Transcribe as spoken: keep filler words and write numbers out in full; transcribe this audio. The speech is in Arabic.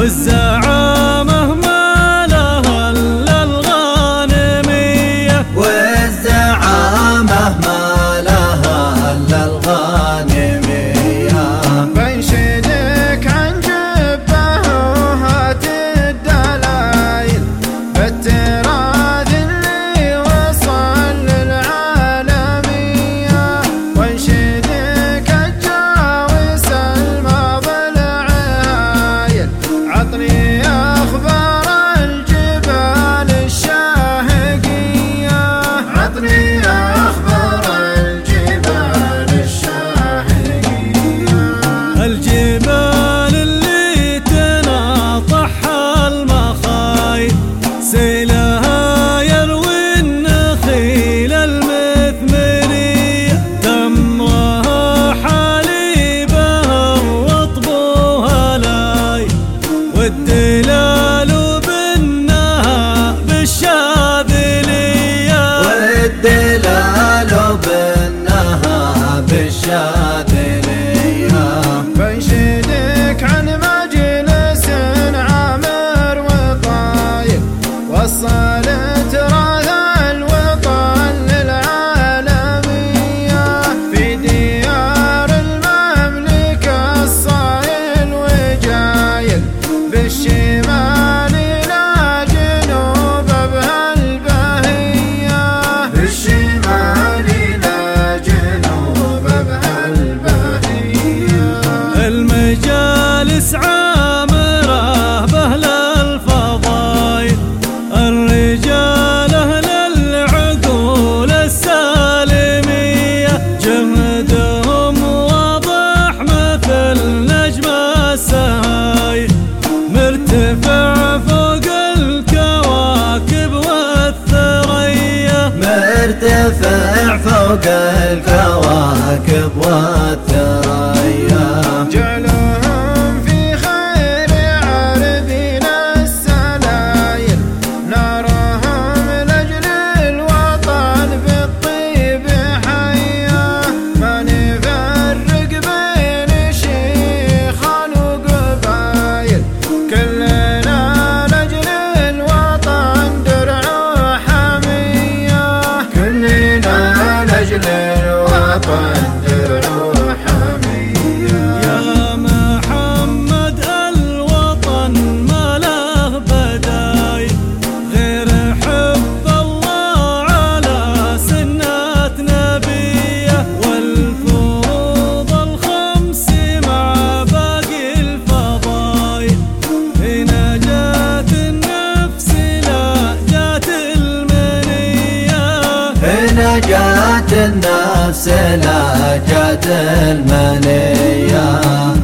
والزعامة ما لها إلا الغانمية، والزعامة ما لها إلا الغانمية. بنشدك عن جبه وهات الدلايل بالتراث اللي وصل للعالمية، وانشدك الجاوس الماضي العايل عطني أخبار الجبال الشاهقية، عطني أخبار الجبال الشاهقية. الجبال اللي تناطحها المخايل سيلها يروي النخيل المثمرية، تمرها حليبها وطبوها لاي، والدلال بالنها بالشاذلية، والدلال بالنها بالشاذلية. بنشدك عن مجلس عامر وطايب وصل تراث الوطن للعالمية، في ديار المملكة الصايل وجايل بالشمال إلى جنوب بهالبهية، بالشمال إلى جنوب بهالبهية. المجالس عامرة بأهل الفضايل، الرجال أهل العقول السالمية، جهدهم واضح مثل نجم السهايل، مرتفع فوق الكواكب والثريا، مرتفع فوق الكواكب والثريا. جعلهم في خير عربين السلايل، نارهم لأجل الوطن بالطيب حيا، ما نفرق بين شيخان وقبايل، كلنا لأجل الوطن درع وحمية، كلنا لأجل الوطن درع وحمية. يا محمد الوطن ما له بدايل غير حب الله على سنة نبيه، والفروض الخمس مع باقي الفضايل، في نجاة النفس لا جات المنية، نجاة النفس لا جات المنية.